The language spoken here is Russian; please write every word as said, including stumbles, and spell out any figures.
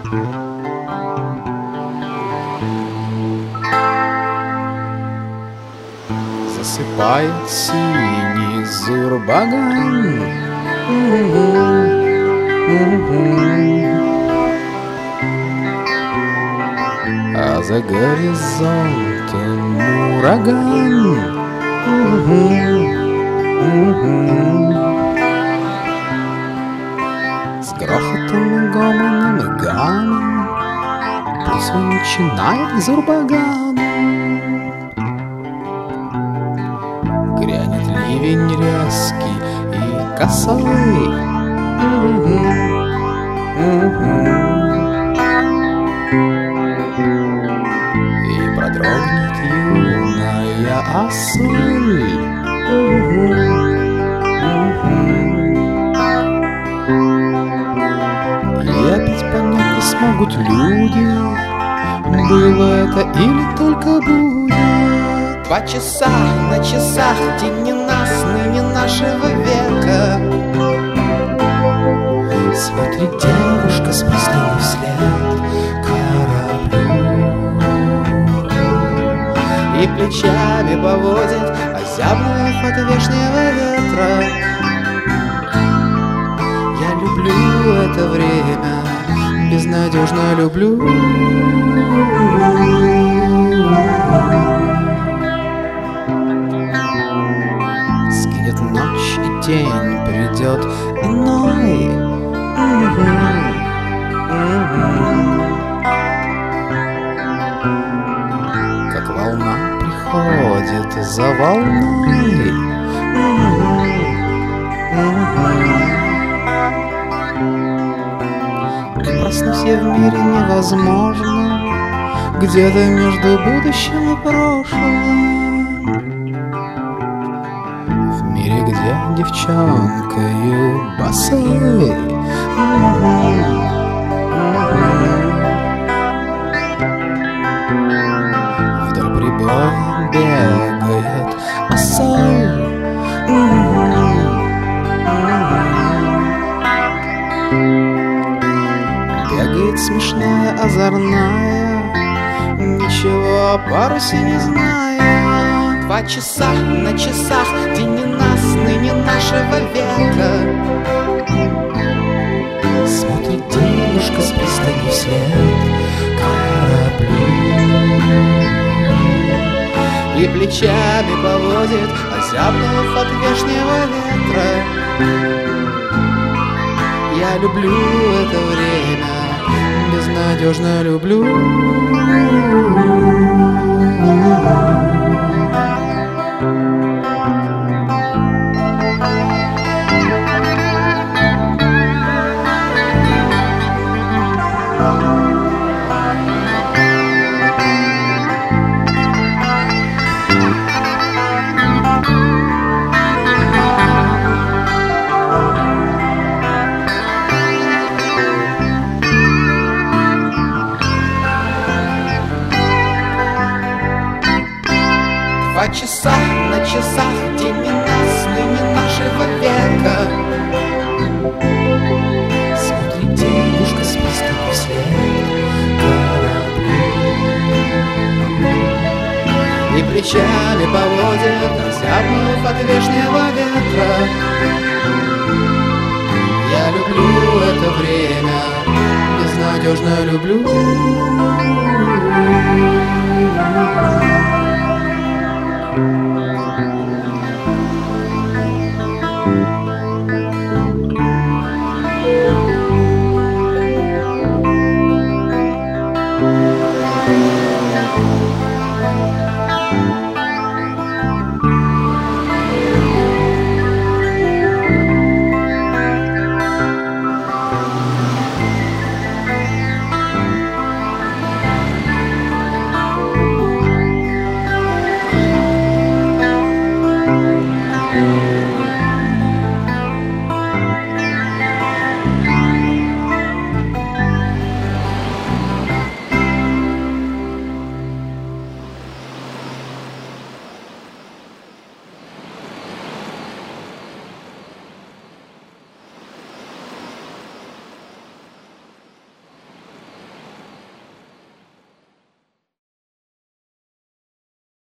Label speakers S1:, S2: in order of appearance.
S1: Засыпает синий зурбаган, а за горизонтом ураган. С грохотом и гомоном и гамом пусть свой начинает зурбаган. Грянет ливень резкий и косой, и продрогнет юная осоль. И опять понять не смогут люди, было это или только будет.
S2: Два часа на часах, день не нас, ныне нашего века.
S1: Смотрит девушка с пристани вслед кораблю
S2: и плечами поводит, озябнув от вешнего ветра.
S1: Я люблю это время, безнадежно люблю. Скинет ночь и день, придет иной. Как волна приходит за волной. И проснусь я в мире невозможно, где-то между будущим и прошлым. В мире, где девчонкою босой вдоль прибоя бегает осой. Бегает смешная, озорная, ничего о парусе не зная.
S2: Два часа на часах, день не нас, ныне нашего века.
S1: Смотрит девушка с пристани вслед кораблю
S2: и плечами поводит, озябнув от вешнего ветра.
S1: Я люблю это время, безнадежно люблю.
S2: Два часа на часах, день не нас, ныне нашего века.
S1: Смотрит девушка с пристани вслед кораблю
S2: и плечами поводит, озябнув от вешнего ветра.
S1: Я люблю это время, безнадежно люблю.
S2: Thank you.